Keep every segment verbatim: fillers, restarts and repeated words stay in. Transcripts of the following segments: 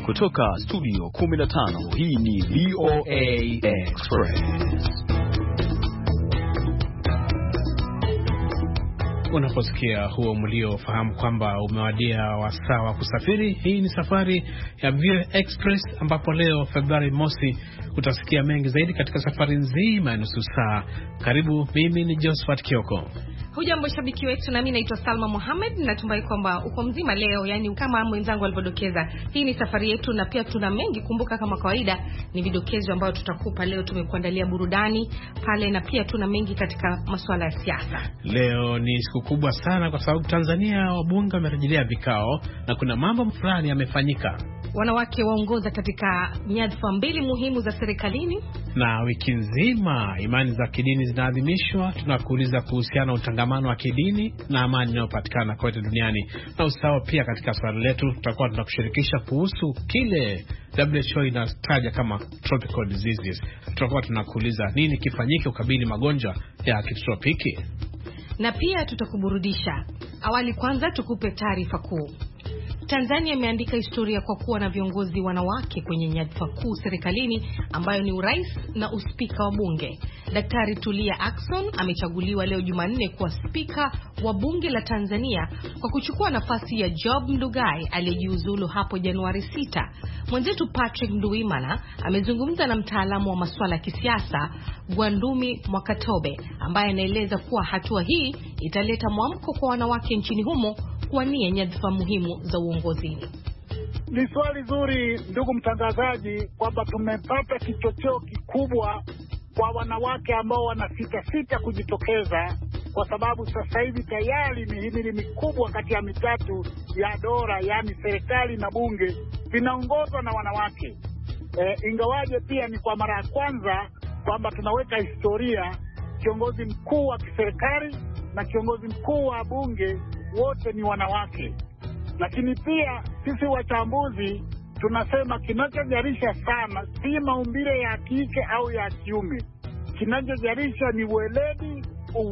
Kutoka studio kumi na tano, hii ni V O A Express. Unaposikia huo mlio, fahamu kwamba umewadia wasaa wa kusafiri. Hii ni safari ya V O A Express, ambapo leo Februari mosi utasikia mengi zaidi katika safari nzima ya nusu saa. Karibu, mimi ni Josephat Kioko. Hujambo shabiki wetu, na mimi naitwa Salma Mohamed. Natumai kwamba uko mzima leo, yani kama mwenzangu alivyodokeza. Hii ni safari yetu na pia tuna mengi. Kumbuka kama kawaida ni vidokezo ambayo tutakupa leo. Tumekuandalia burudani pale na pia tuna mengi katika masuala ya siasa. Leo ni siku kubwa sana kwa sababu Tanzania wabunge wamerejelea vikao na kuna mambo fulani yamefanyika. Wanawake waongoza katika nyadhifa mbili muhimu za serikalini. Na wiki nzima imani za kidini zinaadhimishwa. Tunakuuliza kuhusiana na utangamano wa kidini na amani inayopatikana kote duniani. Na usawa pia katika swali letu tutakuwa tunakushirikisha kuhusu kile W H O inataja kama tropical diseases. Tutakuwa tunakuuliza nini kifanyike ukabili magonjwa ya kitropiki. Na pia tutakuburudisha. Awali kwanza tukupe taarifa kuu. Tanzania imeandika historia kwa kuwa na viongozi wanawake kwenye nyadhifa kuu serikalini, ambayo ni urais na uspika wa bunge. Daktari Tulia Ackson amechaguliwa leo Jumanne kuwa spika wa bunge la Tanzania kwa kuchukua nafasi ya Job Ndugai aliyejiuzulu hapo Januari sita. Mwenzetu Patrick Nduwimana amezungumza na mtaalamu wa masuala ya kisiasa Gwandumi Mwakatobe, ambaye anaeleza kuwa hatua hii italeta mwamko kwa wanawake nchini humo kuwania nyadhifa muhimu za uongozini. Ni swali zuri ndugu mtangazaji, kwamba tumepata kichocheo kikubwa kwa wanawake ambao wanasita sita kujitokeza, kwa sababu sasa hivi tayari mihimili mikubwa kati ya mitatu ya dola, yani serikali na bunge, vinaongozwa na wanawake. E, ingawaje pia ni kwa mara ya kwanza kwamba tunaweka historia, kiongozi mkuu wa kiserikali na kiongozi mkuu wa bunge wote ni wanawake. Lakini pia sisi wachambuzi tunasema kinachojarisha sana si maumbile ya kike au ya kiume. Kinachojarisha ni weledi,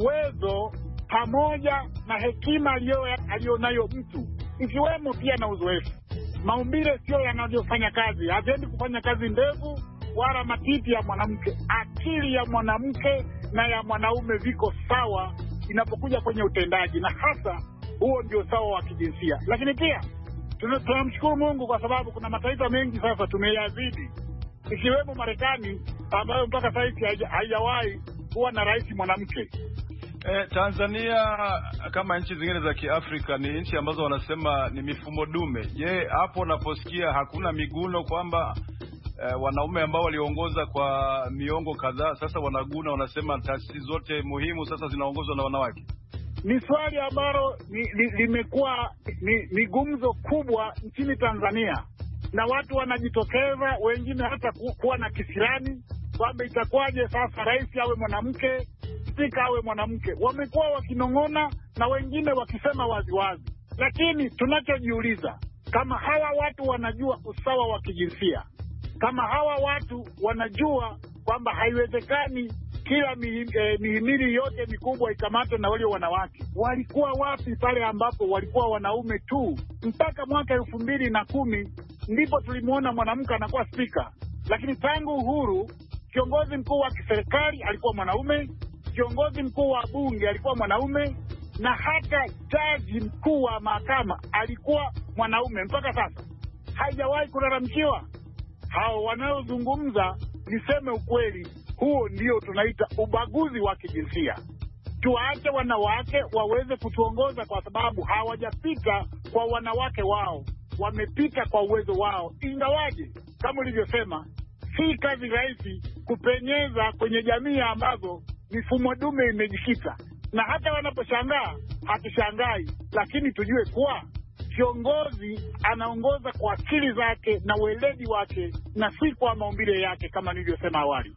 uwezo pamoja na hekima aliyonayo mtu, ikiwemo pia na uzoefu. Maumbile sio yanavyofanya kazi, havendi kufanya kazi ndevu wala matiti ya mwanamke. Akili ya mwanamke na ya mwanaume viko sawa inapokuja kwenye utendaji, na hasa huo ndio sawa wa kijinsia. Lakini pia tunamshukuru Mungu kwa sababu kuna mataifa mengi sasa tumeyazidi, ikiwemo Marekani ambayo mpaka sasa haijawahi kuwa na rais mwanamke. Eh, Tanzania kama nchi zingine za Kiafrika ni nchi ambazo wanasema ni mifumo dume. Je, hapo unaposikia hakuna miguno kwamba eh, wanaume ambao waliongoza kwa miongo kadhaa sasa wanaguna, wanasema taasisi zote muhimu sasa zinaongozwa na wanawake? Ni swali ambalo limekuwa ni, ni, ni gumzo kubwa nchini Tanzania, na watu wanajitokeza, wengine hata ku, kuwa na kisirani kwamba itakuwaje sasa rais awe mwanamke, spika awe mwanamke. Wamekuwa wakinong'ona na wengine wakisema waziwazi. Lakini tunachojiuliza, kama hawa watu wanajua usawa wa kijinsia, kama hawa watu wanajua kwamba haiwezekani kila mihimili yote mikubwa ikamatwe na wale wanawake, walikuwa wapi pale ambapo walikuwa wanaume tu? Mpaka mwaka elfu mbili na kumi ndipo tulimuona mwanamke anakuwa spika. Lakini tangu uhuru, kiongozi mkuu wa kiserikali alikuwa mwanaume, kiongozi mkuu wa bunge alikuwa mwanaume, na hata jaji mkuu wa mahakama alikuwa mwanaume. Mpaka sasa haijawahi kulalamikiwa. Hao wanaozungumza, niseme ukweli, huo ndio tunaita ubaguzi wa kijinsia. Tuache wanawake waweze kutuongoza, kwa sababu hawajapita kwa wanawake wao, wamepita kwa uwezo wao. Ingawaje kama ulivyosema, si kazi rahisi kupenyeza kwenye jamii ambazo mifumo dume imejikita, na hata wanaposhangaa hatushangai. Lakini tujue kuwa kiongozi anaongoza kwa akili zake na weledi wake, na si kwa maumbile yake kama nilivyosema awali.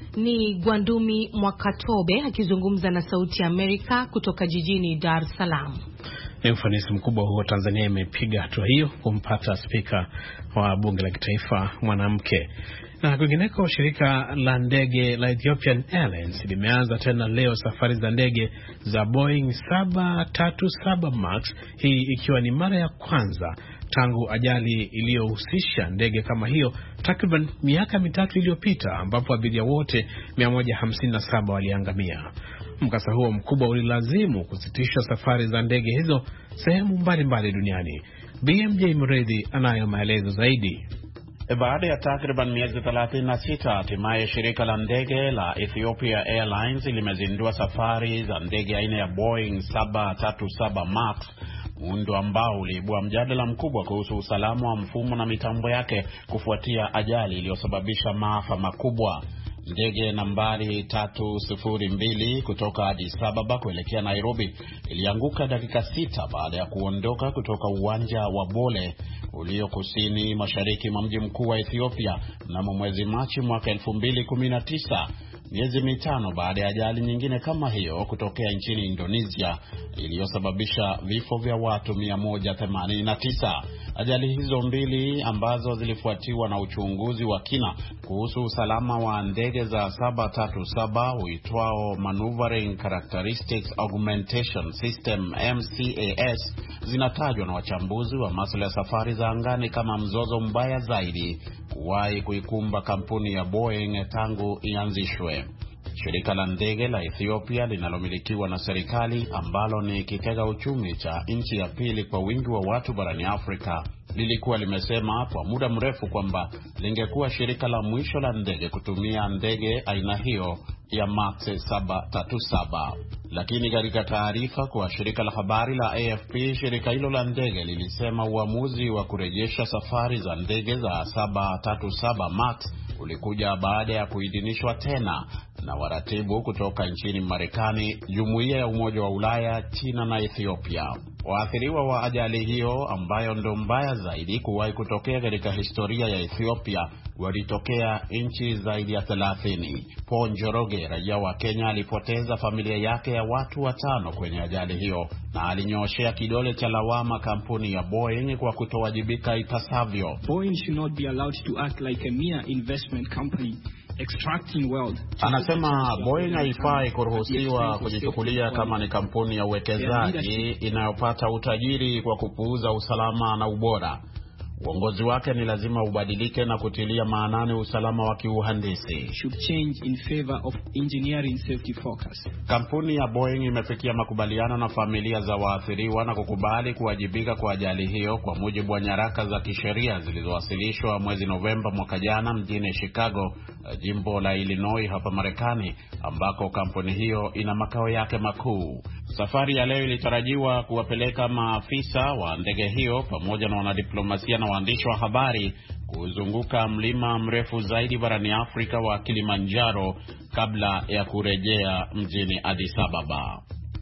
Ni Gwandumi Mwakatobe akizungumza na Sauti ya Amerika kutoka jijini Dar es Salaam. Ni ufanisi mkubwa huo Tanzania imepiga hatua hiyo kumpata spika wa bunge la kitaifa mwanamke. Na kwingineko, shirika la ndege la Ethiopian Airlines limeanza tena leo safari za ndege za Boeing seven thirty-seven Max, hii ikiwa ni mara ya kwanza tangu ajali iliyohusisha ndege kama hiyo takriban miaka mitatu iliyopita, ambapo abiria wote mia moja hamsini na saba waliangamia. Mkasa huo mkubwa ulilazimu kusitishwa safari za ndege hizo sehemu mbalimbali duniani. B M J Mredhi anayo maelezo zaidi. Baada ya takriban miezi thelathini na sita, hatimaye shirika la ndege la Ethiopia Airlines limezindua safari za ndege aina ya Boeing seven thirty-seven Max, muundo ambao uliibua mjadala mkubwa kuhusu usalama wa mfumo na mitambo yake kufuatia ajali iliyosababisha maafa makubwa. Ndege nambari tatu sifuri mbili kutoka Addis Ababa kuelekea Nairobi ilianguka dakika sita baada ya kuondoka kutoka uwanja wa Bole ulio kusini mashariki mwa mji mkuu wa Ethiopia mnamo mwezi Machi mwaka elfu mbili kumi na tisa, miezi mitano baada ya ajali nyingine kama hiyo kutokea nchini Indonesia iliyosababisha vifo vya watu mia moja themanini na tisa. Ajali hizo mbili ambazo zilifuatiwa na uchunguzi wa kina kuhusu usalama wa ndege za seven thirty-seven uitwao Maneuvering Characteristics Augmentation System M C A S zinatajwa na wachambuzi wa masuala ya safari za angani kama mzozo mbaya zaidi kuwahi kuikumba kampuni ya Boeing tangu ianzishwe. Shirika la ndege la Ethiopia linalomilikiwa na serikali, ambalo ni kitega uchumi cha nchi ya pili kwa wingi wa watu barani Afrika, lilikuwa limesema kwa muda mrefu kwamba lingekuwa shirika la mwisho la ndege kutumia ndege aina hiyo ya Max seven thirty-seven. Lakini katika taarifa kwa shirika la habari la A F P, shirika hilo la ndege lilisema uamuzi wa kurejesha safari za ndege za seven thirty-seven Max ulikuja baada ya kuidhinishwa tena na waratibu kutoka nchini Marekani, Jumuiya ya Umoja wa Ulaya, China na Ethiopia. Waathiriwa wa ajali hiyo, ambayo ndo mbaya zaidi kuwahi kutokea katika historia ya Ethiopia, walitokea nchi zaidi ya thelathini. Paul Njoroge, raia wa Kenya, alipoteza familia yake ya watu watano kwenye ajali hiyo na alinyoshea kidole cha lawama kampuni ya Boeing kwa kutowajibika ipasavyo. Boeing should not be allowed to act like a mere investment company extracting wealth. Anasema Boeing haifai kuruhusiwa kujichukulia kama ni kampuni ya uwekezaji inayopata utajiri kwa kupuuza usalama na ubora. Uongozi wake ni lazima ubadilike na kutilia maanani usalama wa kiuhandisi. Should change in favor of engineering safety focus. Kampuni ya Boeing imefikia makubaliano na familia za waathiriwa na kukubali kuwajibika kwa ajali hiyo kwa mujibu wa nyaraka za kisheria zilizowasilishwa mwezi Novemba mwaka jana mjini Chicago, jimbo la Illinois hapa Marekani, ambako kampuni hiyo ina makao yake makuu. Safari ya leo ilitarajiwa kuwapeleka maafisa wa ndege hiyo pamoja na wanadiplomasia na waandishi wa habari kuzunguka mlima mrefu zaidi barani Afrika wa Kilimanjaro kabla ya kurejea mjini Addis Ababa.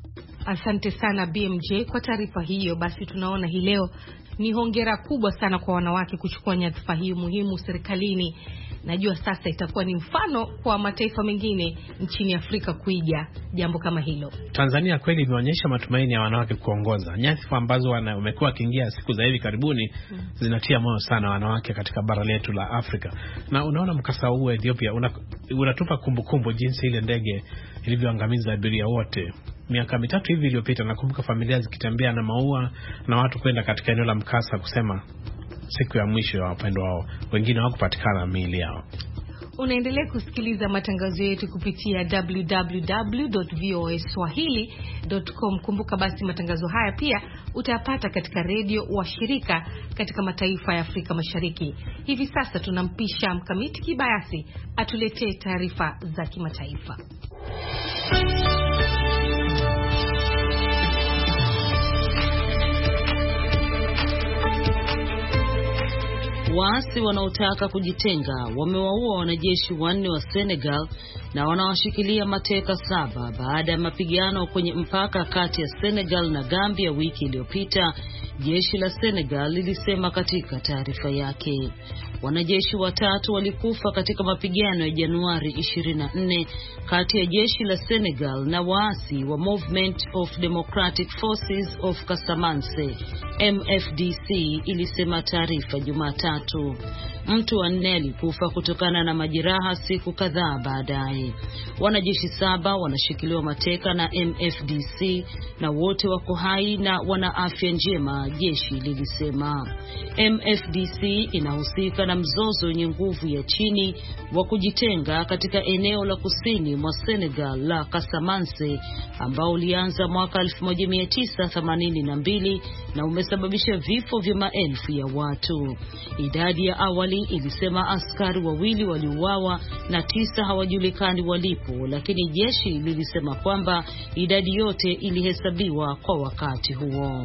Asante sana B M J kwa taarifa hiyo. Basi tunaona hii leo ni hongera kubwa sana kwa wanawake kuchukua nyadhifa hii muhimu serikalini. Najua sasa itakuwa ni mfano kwa mataifa mengine nchini Afrika kuiga jambo kama hilo. Tanzania kweli imeonyesha matumaini ya wanawake kuongoza nyadhifa ambazo wamekuwa kiingia siku za hivi karibuni. hmm. Zinatia moyo sana wanawake katika bara letu la Afrika. Na unaona mkasa huu wa Ethiopia unatupa kumbukumbu jinsi ile ndege ilivyoangamiza abiria wote miaka mitatu hivi iliyopita. Nakumbuka familia zikitembea na maua na watu kwenda katika eneo la mkasa kusema siku ya mwisho ya wapendwa wao, wengine hawakupatikana miili yao. Unaendelea kusikiliza matangazo yetu kupitia w w w dot voa swahili dot com. Kumbuka basi matangazo haya pia utayapata katika redio wa shirika katika mataifa ya Afrika Mashariki. Hivi sasa tunampisha Mkamiti Kibayasi atuletee taarifa za kimataifa. Waasi wanaotaka kujitenga wamewaua wanajeshi wanne wa Senegal na wanawashikilia mateka saba baada ya mapigano kwenye mpaka kati ya Senegal na Gambia wiki iliyopita, jeshi la Senegal lilisema katika taarifa yake. Wanajeshi watatu walikufa katika mapigano ya Januari ishirini na nne kati ya jeshi la Senegal na waasi wa Movement of Democratic Forces of Casamance M F D C, ilisema taarifa Jumatatu. Mtu wa nne alikufa kutokana na majeraha siku kadhaa baadaye. Wanajeshi saba wanashikiliwa mateka na M F D C na wote wako hai na wana afya njema, jeshi lilisema. M F D C inahusika na mzozo wenye nguvu ya chini wa kujitenga katika eneo la kusini mwa Senegal la Casamance ambao ulianza mwaka elfu moja mia tisa themanini na mbili na umesababisha vifo vya maelfu ya watu. Idadi ya awali ilisema askari wawili waliuawa na tisa hawajulikani walipo, lakini jeshi lilisema kwamba idadi yote ilihesabiwa kwa wakati huo.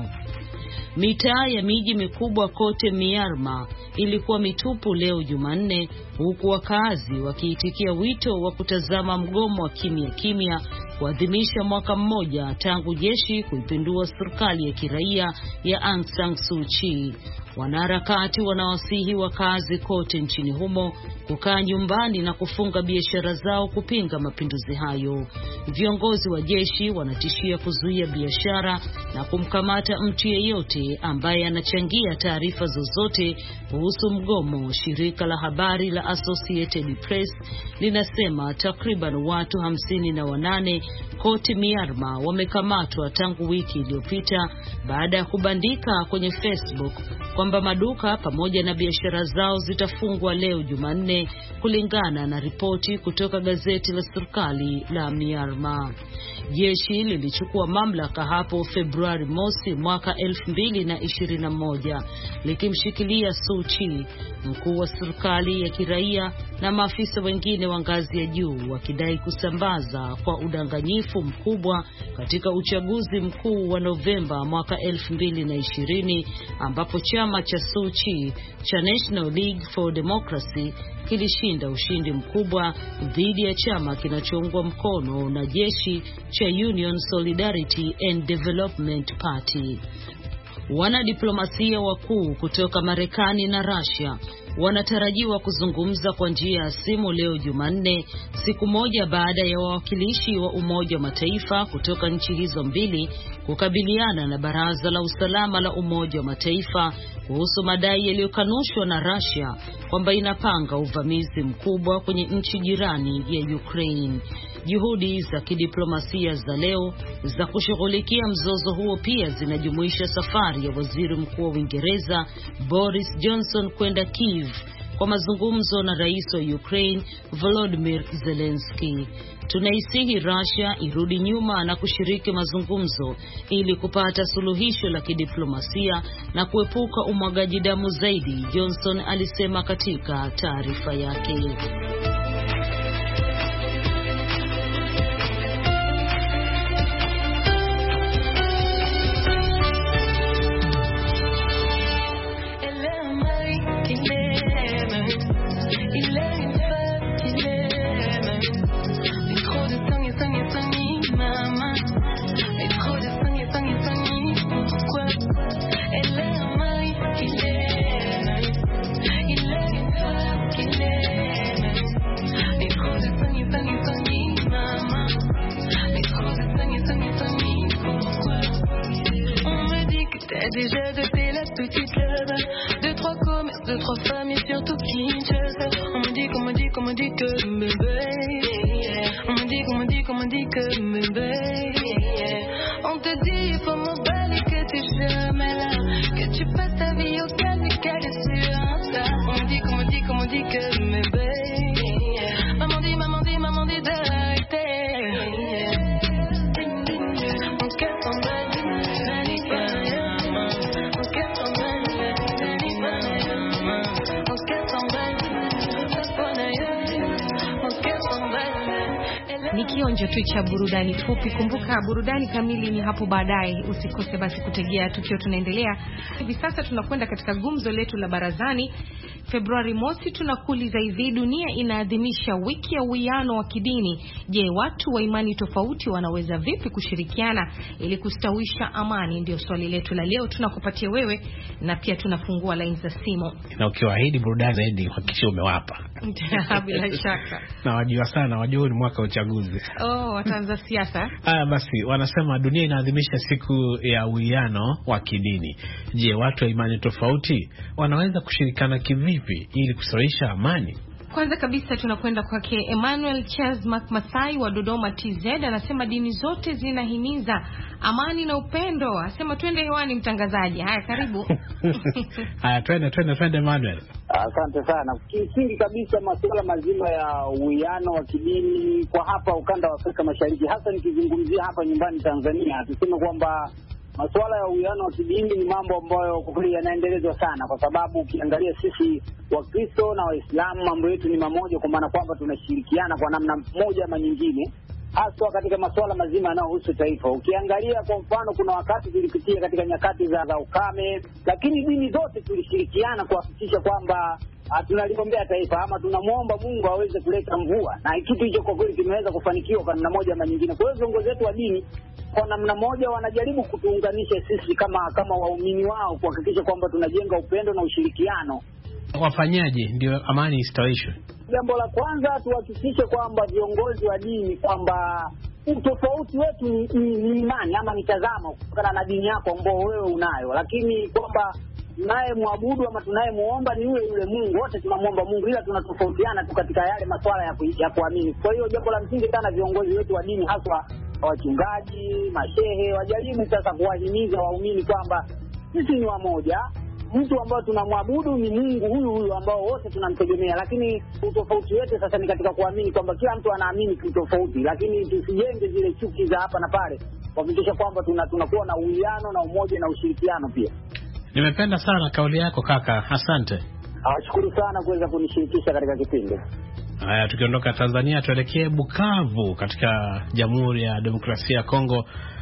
Mitaa ya miji mikubwa kote Myanmar ilikuwa mitupu leo Jumanne, huku wakazi wakiitikia wito wa kutazama mgomo wa kimya kimya kuadhimisha mwaka mmoja tangu jeshi kuipindua serikali ya kiraia ya Aung San Suu Kyi. Wanaharakati wanawasihi wakazi kote nchini humo kukaa nyumbani na kufunga biashara zao kupinga mapinduzi hayo. Viongozi wa jeshi wanatishia kuzuia biashara na kumkamata mtu yeyote ambaye anachangia taarifa zozote kuhusu mgomo. Shirika la habari la Associated Press linasema takriban watu hamsini na wanane kote Myanmar wamekamatwa tangu wiki iliyopita baada ya kubandika kwenye Facebook kwamba maduka pamoja na biashara zao zitafungwa leo Jumanne, kulingana na ripoti kutoka gazeti la serikali la Myanmar. Jeshi lilichukua mamlaka hapo Februari mosi mwaka elfu mbili na ishirini na moja likimshikilia Suu Kyi, mkuu wa serikali ya kiraia na maafisa wengine wa ngazi ya juu, wakidai kusambaza kwa udanganyifu mkubwa katika uchaguzi mkuu wa Novemba mwaka elfu mbili na ishirini ambapo chama cha Suu Kyi cha National League for Democracy kilishinda ushindi mkubwa dhidi ya chama kinachoungwa mkono na jeshi cha Union Solidarity and Development Party. Wanadiplomasia wakuu kutoka Marekani na Russia wanatarajiwa kuzungumza kwa njia ya simu leo Jumanne, siku moja baada ya wawakilishi wa Umoja wa Mataifa kutoka nchi hizo mbili kukabiliana na Baraza la Usalama la Umoja wa Mataifa kuhusu madai yaliyokanushwa na Russia kwamba inapanga uvamizi mkubwa kwenye nchi jirani ya Ukraine. Juhudi za kidiplomasia za leo za kushughulikia mzozo huo pia zinajumuisha safari ya Waziri Mkuu wa Uingereza Boris Johnson kwenda Kiev kwa mazungumzo na Rais wa Ukraine Volodymyr Zelensky. Tunaisihi Russia irudi nyuma na kushiriki mazungumzo ili kupata suluhisho la kidiplomasia na kuepuka umwagaji damu zaidi, Johnson alisema katika taarifa yake. Déjà adopté la petite là-bas, deux, trois commerces, deux, trois femmes et surtout Kinshasa. On me dit, qu'on me dit, qu'on me dit que bébé. On me dit, qu'on me dit, qu'on me dit que bébé. On te dit, il faut m'emballer que t'es jamais là, que tu passes ta vie au calme et qu'elle est sur Insta. On me dit, qu'on me dit, qu'on me dit que bébé. Maman dit, maman dit, maman dit d'arrêter. Mon cœur s'emballe. kionjo tu cha burudani fupi. Kumbuka burudani kamili ni hapo baadaye. Usikose basi kutegea tukio tunaendelea. Hivi sasa tunakwenda katika gumzo letu la barazani. Februari mosi tunakuuliza hivi: dunia inaadhimisha wiki ya uwiano wa kidini. Je, watu wa imani tofauti wanaweza vipi kushirikiana ili kustawisha amani? Ndio swali letu la leo tunakupatia wewe, na pia tunafungua line za simu. Na ukiwaahidi burudani zaidi hakikisha umewapa. Bila shaka. Na wajua sana, wajua ni mwaka wa uchaguzi. Oh, wataanza siasa. Ah, basi wanasema dunia inaadhimisha siku ya uwiano wa kidini. Je, watu wa imani tofauti wanaweza kushirikiana kivipi ili kustawisha amani? Kwanza kabisa tunakwenda kwake Emmanuel Charles Masai wa Dodoma T Z. Anasema dini zote zinahimiza amani na upendo. Anasema twende hewani mtangazaji. Haya, karibu. Haya, twende twende twende Emmanuel. Asante sana. Kimsingi kabisa masuala mazima ya uwiano wa kidini kwa hapa ukanda wa Afrika Mashariki, hasa nikizungumzia hapa nyumbani Tanzania, tuseme kwamba masuala ya uwiano wa kidini ni mambo ambayo kwa kweli yanaendelezwa sana, kwa sababu ukiangalia sisi Wakristo na Waislamu mambo yetu ni mamoja, kwa maana kwamba tunashirikiana kwa namna moja ama nyingine, hasa katika masuala mazima yanayohusu taifa. Ukiangalia kwa mfano, kuna wakati tulipitia katika nyakati za, za ukame, lakini dini zote tulishirikiana kuhakikisha kwamba tunaliombea taifa ama tunamuomba Mungu aweze kuleta mvua, na kitu hicho kwa kweli kimeweza kufanikiwa kwa namna moja ama nyingine. Kwa hiyo viongozi wetu wa dini kwa namna moja wanajaribu kutuunganisha sisi kama kama waumini wao, kuhakikisha kwamba tunajenga upendo na ushirikiano. Wafanyaje ndio amani istawishwe? Jambo la kwanza, tuhakikishe kwamba viongozi wa dini kwamba utofauti wetu ni, ni, ni imani ama mitazamo kutokana na dini yako ambao wewe unayo, lakini kwamba naye muabudu ama tunaye muomba ni yule yule Mungu. Wote tunamuomba Mungu, ila tunatofautiana tu katika yale masuala ya, ku, ya kuamini. Kwa hiyo jambo la msingi sana, viongozi wetu wa dini haswa wachungaji, mashehe, wajaribu sasa kuwahimiza waumini kwamba sisi ni wamoja. Mtu ambao tunamwabudu ni Mungu huyu huyu ambao wote tunamtegemea, lakini utofauti wetu sasa ni katika kuamini kwamba kila mtu anaamini kitu tofauti, lakini tusijenge zile chuki za hapa na pale, kuhakikisha kwamba tuna tunakuwa na uwiano na umoja na ushirikiano pia. Nimependa sana kauli yako kaka, asante. Nashukuru sana kuweza kunishirikisha katika kipindi. Haya, tukiondoka Tanzania tuelekee Bukavu katika Jamhuri ya Demokrasia ya Kongo.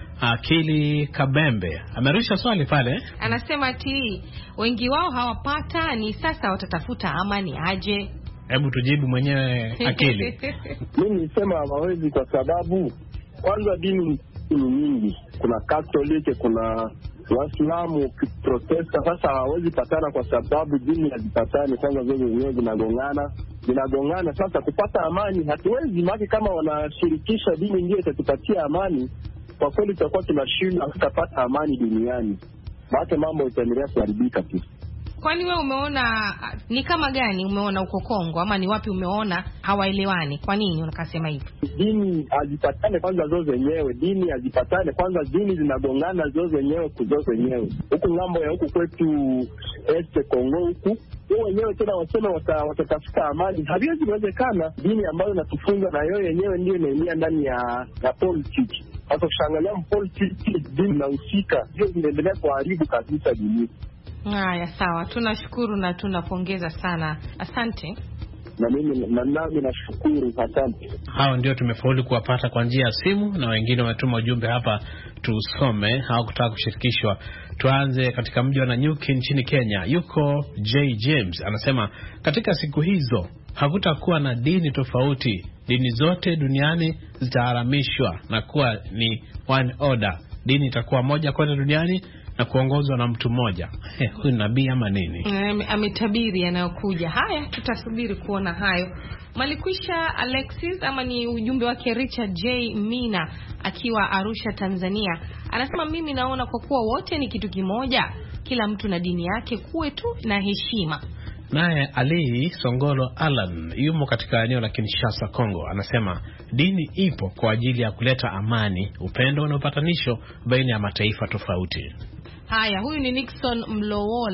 Akili Kabembe amerusha swali pale. Anasema ati wengi wao hawapata ni sasa watatafuta amani aje? Hebu tujibu mwenyewe Akili. Mimi nisema hawawezi, kwa sababu kwanza dini ni nyingi. Kuna Katoliki, kuna Waislamu, Protesta. Sasa hawawezi patana kwa sababu dini hazipatani. Kwanza zote zenyewe zinagongana zinagongana. Sasa kupata amani hatuwezi, maana kama wanashirikisha dini ndio itatupatia amani, kwa kweli tutakuwa tunashinda, tutapata amani duniani. Maana mambo itaendelea kuharibika tu. Kwani wewe umeona ni kama gani umeona huko Kongo, ama ni wapi umeona hawaelewani? Kwa nini unakasema hivi? Dini hazipatane kwanza zote zenyewe. Dini hazipatane kwanza, dini zinagongana zote zenyewe kuzote zenyewe. Huko ngambo ya huko kwetu Este Kongo huku, wao wenyewe tena wasema watatafuta wata amani. Haviwezi kuwezekana. Dini ambayo inatufunza na yeye yenyewe ndio inaingia ndani ya ya politics. Sasa kushangalia politics dini na usika ndio zinaendelea kuharibu kabisa dunia. Haya, sawa. Tunashukuru na tunapongeza sana. Asante. Na mimi na nami nashukuru, asante. Hao ndio tumefaulu kuwapata kwa njia ya simu, na wengine wametuma ujumbe hapa tusome, hawakutaka kushirikishwa. Tuanze katika mji wa Nanyuki nchini Kenya. Yuko J James anasema katika siku hizo hakutakuwa na dini tofauti. Dini zote duniani zitaharamishwa na kuwa ni one order. Dini itakuwa moja kote duniani na kuongozwa na mtu mmoja. Eh, huyu nabii ama nini? Ametabiri yanayokuja. Haya, tutasubiri kuona hayo. Malikwisha Alexis, ama ni ujumbe wake Richard J Mina akiwa Arusha Tanzania. Anasema mimi naona kwa kuwa wote ni kitu kimoja, kila mtu na dini yake, kuwe tu na heshima. Naye Ali Songolo Alan yumo katika eneo la Kinshasa, Kongo. Anasema dini ipo kwa ajili ya kuleta amani, upendo na upatanisho baina ya mataifa tofauti. Haya, huyu ni Nixon Mlowola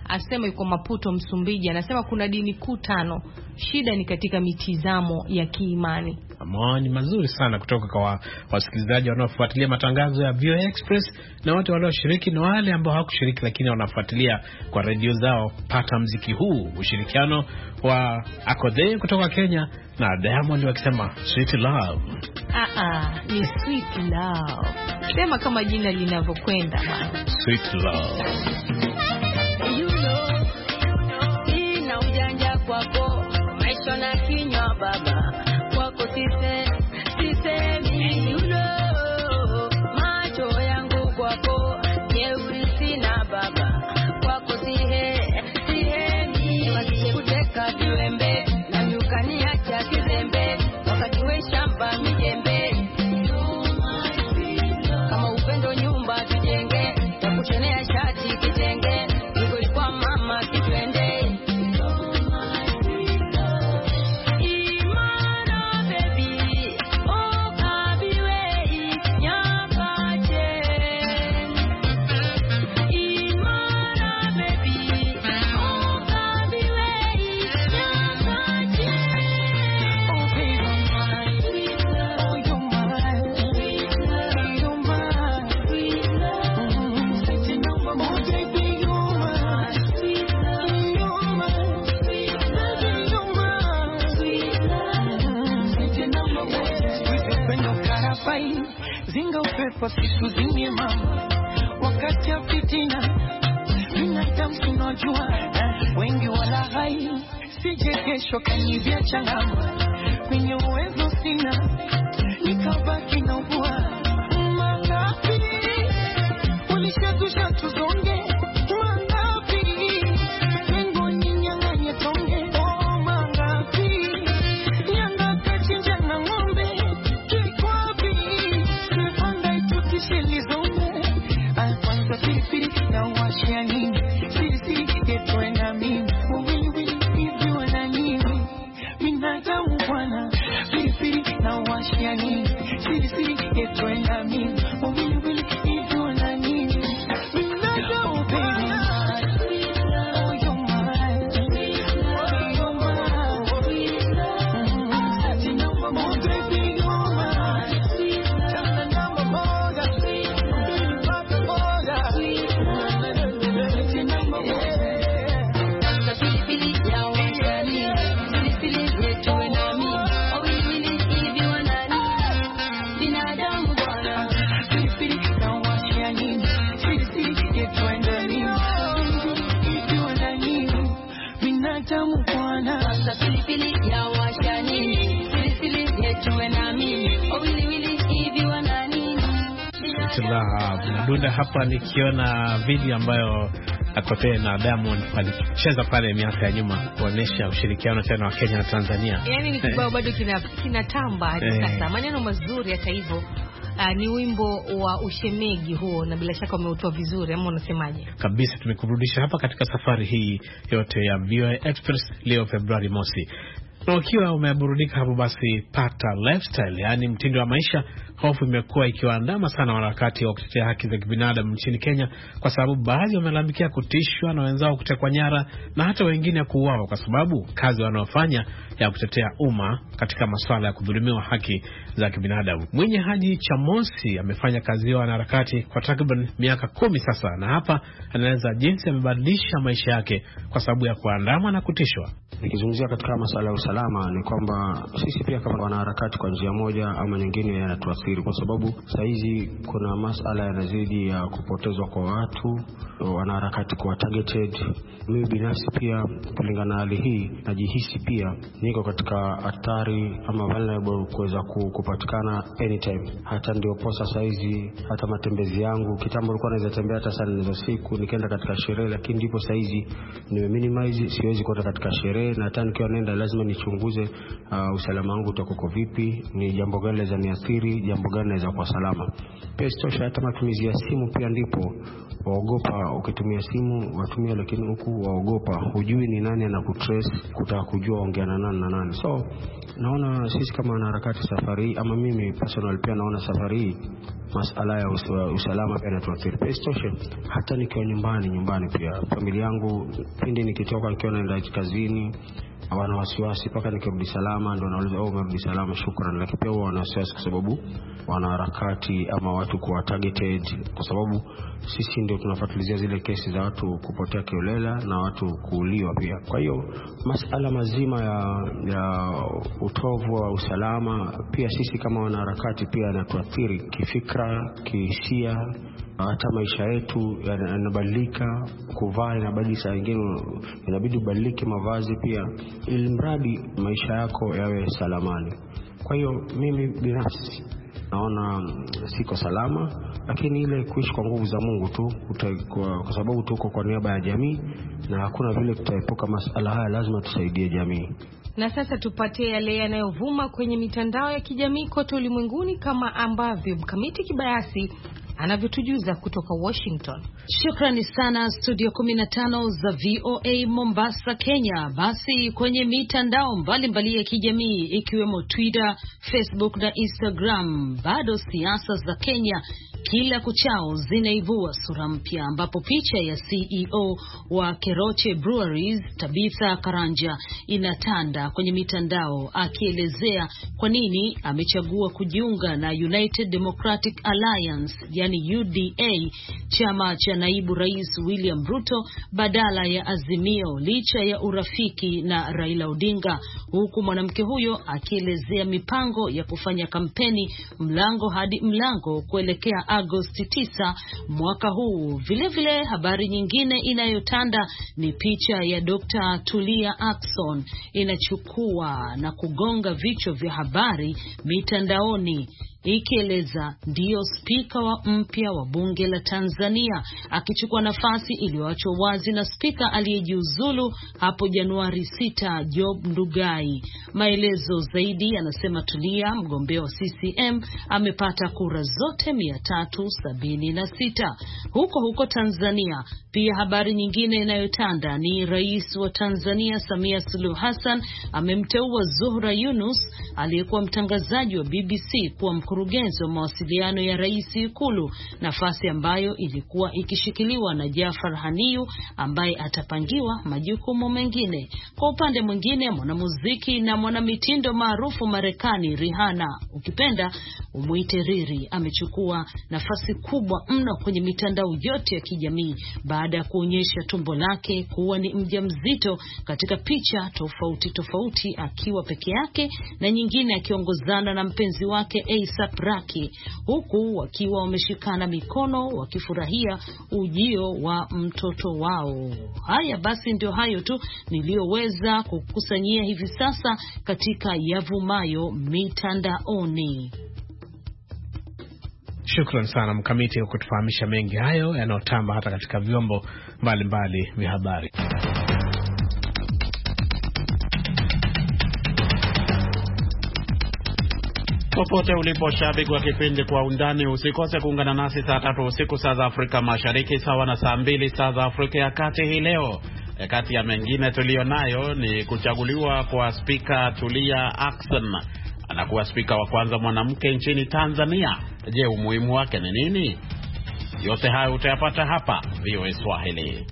asema yuko Maputo, Msumbiji. Anasema kuna dini kuu tano, shida ni katika mitizamo ya kiimani. Maoni mazuri sana kutoka kwa wasikilizaji wanaofuatilia matangazo ya V O A Express, na wote walioshiriki na wale ambao hawakushiriki lakini wanafuatilia kwa redio zao. Pata mziki huu, ushirikiano wa Akodhe kutoka Kenya na Diamond wakisema Sweet Love. Ah ah, ni Sweet Love. Sema kama jina linavyokwenda bana. Sweet Love. You know, ina ujanja kwako, maisha na kinywa baba. Kwako sise, sise mi, you know, macho yangu kwako, jeuri sina baba. Kwako sihe, sihe mi, wasije kuteka viwembe, na miukani acha kizembe, wakati we shamba mijembe. Kama upendo nyumba tujenge, ya kuchenea shati kitenge, yuko kwa mama kitwende. Zinga upepo siku zinye mama, wakati ya fitina binadamu tunajua, wengi wala hai, sije kesho kanivya changama, kwenye uwezo sina, nikabaki na ubua. Mangapi ulishatusha tuzonge, mangapi wengo ninyanganye tonge. Oh mangapi nyanga kachinja na ngombe, Shilizonge, alfanza pilipili na washia nini, siri siri yetu na mimi, wili wili hivi wana nini, binadamu bwana, pilipili na washia nini, siri siri yetu na mimi, wili wili hivi wana nini, binadamu baby. Nadunda hapa nikiona video ambayo Akothee na Diamond walicheza pale miaka ya nyuma kuonesha ushirikiano tena wa Kenya na Tanzania. Yaani ni kibao bado kina kinatamba hadi eh. Sasa maneno mazuri hata hivyo. Uh, ni wimbo wa ushemegi huo, na bila shaka umeutoa vizuri, ama unasemaje? Kabisa, tumekurudisha hapa katika safari hii yote ya V O A Express leo Februari mosi. Na ukiwa umeburudika hapo, basi pata lifestyle, yani mtindo wa maisha. Hofu imekuwa ikiwaandama sana wanaharakati wa kutetea haki za kibinadamu nchini Kenya, kwa sababu baadhi wamelalamikia kutishwa na wenzao kutekwa nyara na hata wengine kuuawa kwa sababu kazi wanaofanya ya kutetea umma katika masuala ya kudhulumiwa haki za kibinadamu. Mwenye Haji Chamosi amefanya kazi hiyo wanaharakati kwa takriban miaka kumi sasa, na hapa anaeleza jinsi amebadilisha maisha yake kwa sababu ya kuandamwa na kutishwa. Nikizungumzia katika masuala ya usalama, ni kwamba sisi pia kama wanaharakati kwa njia moja ama nyingine yanatuathiri, kwa sababu saizi kuna masuala yanazidi ya kupotezwa kwa watu, wanaharakati kwa targeted. Mimi binafsi pia kulingana na hali hii najihisi pia niko katika hatari ama vulnerable kuweza kupatikana anytime. Hata ndio posa saizi, hata matembezi yangu kitambo nilikuwa naweza tembea hata saa nne za siku nikaenda katika sherehe, lakini ndipo saizi nime minimize, siwezi kwenda katika sherehe niende, na hata nikiwa naenda lazima nichunguze uh, usalama wangu utakoko vipi, ni jambo gani laweza niathiri, jambo gani laweza kwa salama. Pia sitosha hata matumizi ya simu pia ndipo waogopa ukitumia simu watumia, lakini huku waogopa hujui ni nani anakutrace, kutaka kujua ongea na nani na nani. So naona sisi kama wanaharakati safari, ama mimi personal pia naona safari masuala ya usalama pia yanatuathiri. Pia sitosha hata nikiwa nyumbani nyumbani pia familia yangu pindi nikitoka nikiwa naenda kazini wana wasiwasi mpaka nikirudi salama ndio wanauliza oh umerudi salama shukrani, lakini pia wana wasiwasi kwa sababu wanaharakati ama watu kuwa targeted, kwa sababu sisi ndio tunafuatilizia zile kesi za watu kupotea kiolela na watu kuuliwa pia. Kwa hiyo masuala mazima ya, ya utovu wa usalama pia sisi kama wanaharakati pia yanatuathiri kifikra, kihisia, hata maisha yetu yanabadilika, kuvaa inabadilika, saa nyingine inabidi ubadilike mavazi pia ili mradi maisha yako yawe salamani. Kwa hiyo mimi binafsi naona siko salama, lakini ile kuishi kwa nguvu za Mungu tu kwa, kwa sababu tuko kwa niaba ya jamii na hakuna vile tutaepuka masuala haya, lazima tusaidie jamii. Na sasa tupate yale yanayovuma kwenye mitandao ya kijamii kote ulimwenguni, kama ambavyo Mkamiti Kibayasi anavyotujuza kutoka Washington. Shukrani sana studio kumi na tano za V O A Mombasa, Kenya. Basi kwenye mitandao mbalimbali ya kijamii ikiwemo Twitter, Facebook na Instagram, bado siasa za Kenya kila kuchao zinaibua sura mpya, ambapo picha ya C E O wa Keroche Breweries Tabitha Karanja inatanda kwenye mitandao akielezea kwa nini amechagua kujiunga na United Democratic Alliance, yani U D A, chama cha naibu rais William Ruto badala ya Azimio, licha ya urafiki na Raila Odinga, huku mwanamke huyo akielezea mipango ya kufanya kampeni mlango hadi mlango kuelekea Agosti tisa mwaka huu. Vile vile habari nyingine inayotanda ni picha ya Doctor Tulia Ackson inachukua na kugonga vichwa vya habari mitandaoni, ikieleza ndiyo spika wa mpya wa bunge la Tanzania, akichukua nafasi iliyoachwa wazi na spika aliyejiuzulu hapo Januari sita, Job Ndugai. Maelezo zaidi yanasema Tulia, mgombea wa C C M, amepata kura zote mia tatu sabini na sita. Huko huko Tanzania pia habari nyingine inayotanda ni rais wa Tanzania Samia Suluhu Hassan amemteua Zuhra Yunus aliyekuwa mtangazaji wa B B C kuwa mkurugenzi wa mawasiliano ya rais Ikulu, nafasi ambayo ilikuwa ikishikiliwa na Jafar Haniu ambaye atapangiwa majukumu mengine. Kwa upande mwingine, mwanamuziki na mwanamitindo maarufu Marekani Rihanna, ukipenda umuite Riri, amechukua nafasi kubwa mno kwenye mitandao yote ya kijamii baada ya kuonyesha tumbo lake kuwa ni mjamzito katika picha tofauti tofauti, akiwa peke yake na nyingine akiongozana na mpenzi wake A$AP Rocky, huku wakiwa wameshikana mikono wakifurahia ujio wa mtoto wao. Haya basi, ndio hayo tu niliyoweza kukusanyia hivi sasa katika yavumayo mitandaoni. Shukran sana Mkamiti kwa kutufahamisha mengi hayo yanayotamba hata katika vyombo mbalimbali vya habari. Popote ulipo shabiki wa kipindi Kwa Undani, usikose kuungana nasi saa tatu usiku saa za Afrika Mashariki, sawa na saa mbili saa za Afrika ya Kati hii leo. E, kati ya mengine tulionayo ni kuchaguliwa kwa spika Tulia Ackson, anakuwa spika wa kwanza mwanamke nchini Tanzania. Je, umuhimu wake ni nini? Yote hayo utayapata hapa V O A Swahili.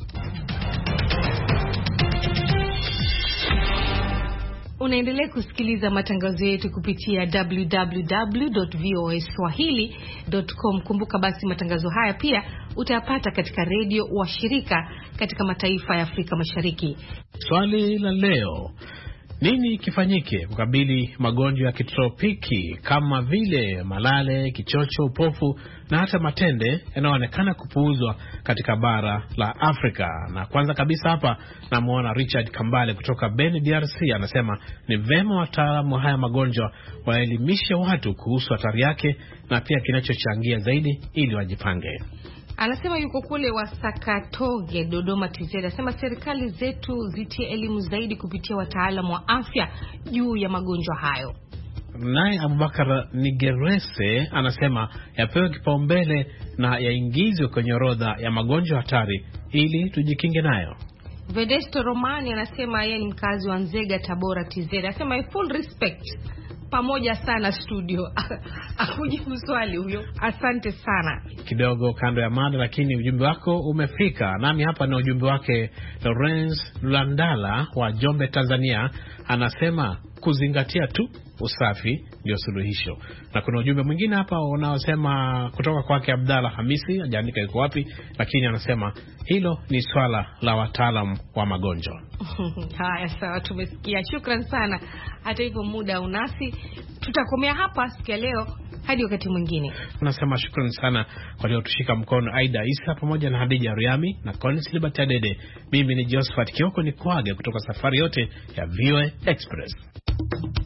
Unaendelea kusikiliza matangazo yetu kupitia w w w dot v o a swahili dot com. Kumbuka basi matangazo haya pia utayapata katika redio wa shirika katika mataifa ya Afrika Mashariki. Swali la leo: nini kifanyike kukabili magonjwa ya kitropiki kama vile malale, kichocho, upofu na hata matende yanayoonekana kupuuzwa katika bara la Afrika? Na kwanza kabisa hapa namuona Richard Kambale kutoka Beni, D R C, anasema ni vema wataalamu haya magonjwa waelimishe watu kuhusu hatari yake na pia kinachochangia zaidi ili wajipange. Anasema yuko kule Wasakatoge, Dodoma T Z. Anasema serikali zetu zitie elimu zaidi kupitia wataalamu wa afya juu ya magonjwa hayo. Naye Abubakar Nigerese anasema yapewe kipaumbele na yaingizwe kwenye orodha ya magonjwa hatari ili tujikinge nayo. Vedesto Romani anasema yeye ni mkazi wa Nzega, Tabora T Z. Anasema full respect. Pamoja sana studio. Akujibu swali huyo. Asante sana. Kidogo kando ya mada, lakini ujumbe wako umefika. Nami hapa na ujumbe wake Lawrence Lulandala wa Jombe, Tanzania. Anasema kuzingatia tu usafi ndio suluhisho. Na kuna ujumbe mwingine hapa unaosema kutoka kwake Abdalla Hamisi, hajaandika yuko wapi, lakini anasema hilo ni swala la wataalamu wa magonjwa. Haya, sawa, tumesikia. Shukran sana. Hata hivyo muda unasi, tutakomea hapa siku ya leo hadi wakati mwingine. Tunasema shukrani sana kwa leo, tushika mkono Aida Isa pamoja na Hadija Ruyami na Collins Liberty Adede. Mimi ni Josephat Kioko, ni kuage kutoka safari yote ya V O A Express.